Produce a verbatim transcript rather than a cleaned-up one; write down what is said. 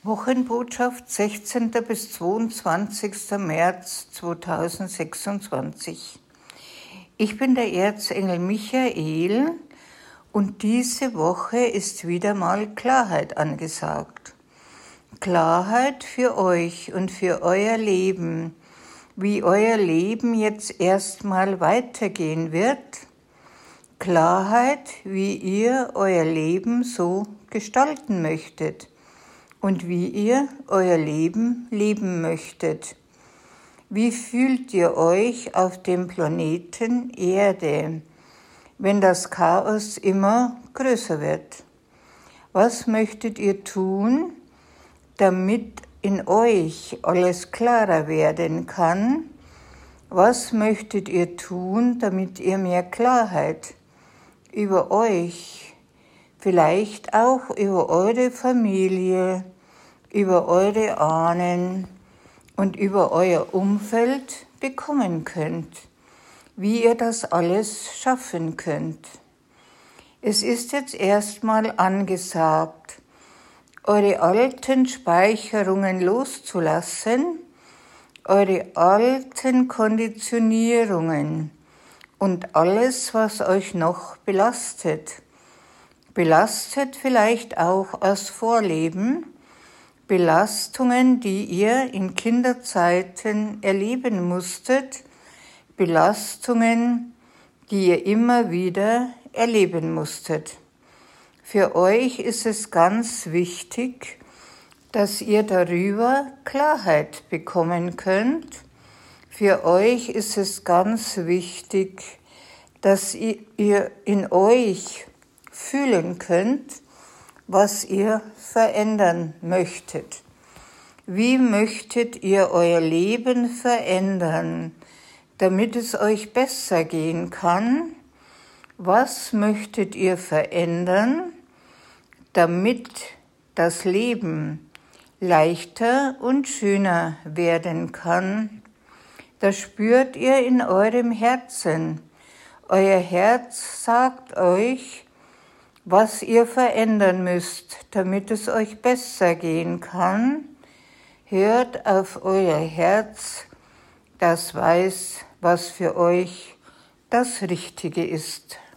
Wochenbotschaft sechzehnten bis zweiundzwanzigsten März zweitausendsechsundzwanzig. Ich bin der Erzengel Michael und diese Woche ist wieder mal Klarheit angesagt. Klarheit für euch und für euer Leben, wie euer Leben jetzt erstmal weitergehen wird. Klarheit, wie ihr euer Leben so gestalten möchtet und wie ihr euer Leben leben möchtet. Wie fühlt ihr euch auf dem Planeten Erde, wenn das Chaos immer größer wird? Was möchtet ihr tun, damit in euch alles klarer werden kann? Was möchtet ihr tun, damit ihr mehr Klarheit über euch, vielleicht auch über eure Familie, über eure Ahnen und über euer Umfeld bekommen könnt, wie ihr das alles schaffen könnt? Es ist jetzt erstmal angesagt, eure alten Speicherungen loszulassen, eure alten Konditionierungen und alles, was euch noch belastet. Belastet vielleicht auch aus Vorleben, Belastungen, die ihr in Kinderzeiten erleben musstet, Belastungen, die ihr immer wieder erleben musstet. Für euch ist es ganz wichtig, dass ihr darüber Klarheit bekommen könnt. Für euch ist es ganz wichtig, dass ihr in euch fühlen könnt, was ihr verändern möchtet. Wie möchtet ihr euer Leben verändern, damit es euch besser gehen kann? Was möchtet ihr verändern, damit das Leben leichter und schöner werden kann? Das spürt ihr in eurem Herzen. Euer Herz sagt euch, was ihr verändern müsst, damit es euch besser gehen kann. Hört auf euer Herz, das weiß, was für euch das Richtige ist.